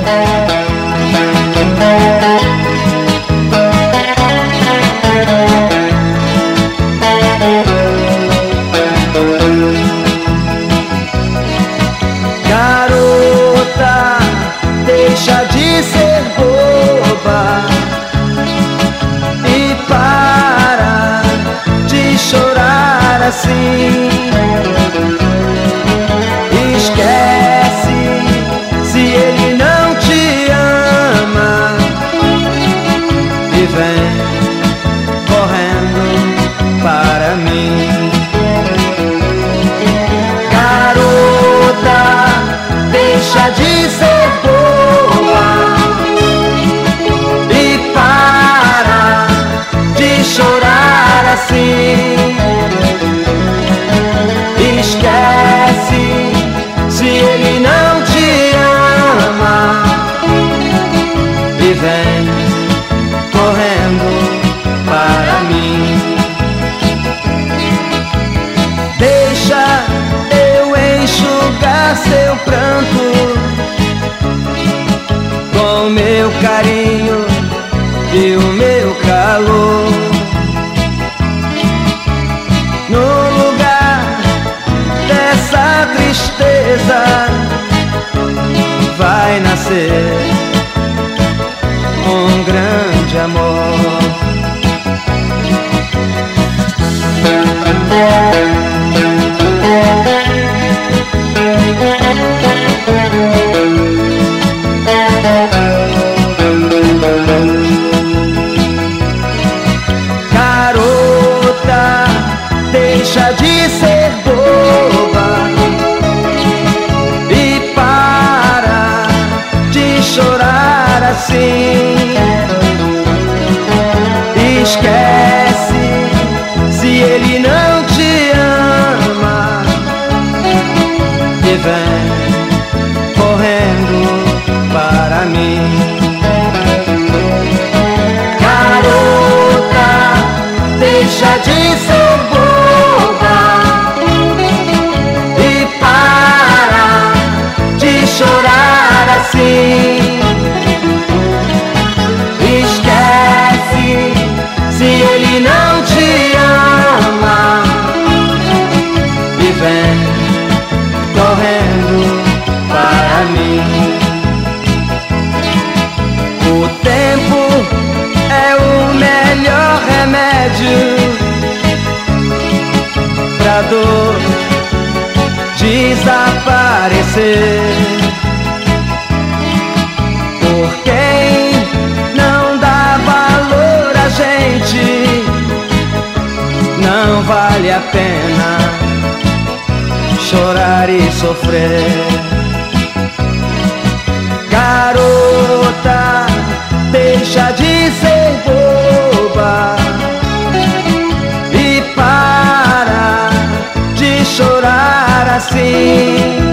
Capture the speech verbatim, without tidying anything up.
Garota, deixa de ser boba e para de chorar assim. Esquece se ele não te ama e vem correndo para mim. Garota, deixa de ser boba e para de chorar assim. Esquece se ele não te ama e vem correndo para mim. Deixa eu enxugar seu pranto com meu carinho e o meu calor. No lugar dessa tristeza vai nascer um grande amor. Garota, deixa de ser boba e para de chorar assim. Esquece se ele não te ama e vem correndo para mim. Garota, deixa de ser boba e para de chorar assim. Esquece se ele não te ama e vem correndo para mim. O tempo é o melhor remédio pra dor desaparecer. Por quem não dá valor a gente, não vale a pena chorar e sofrer. Garota, deixa de ser boba e para de chorar assim.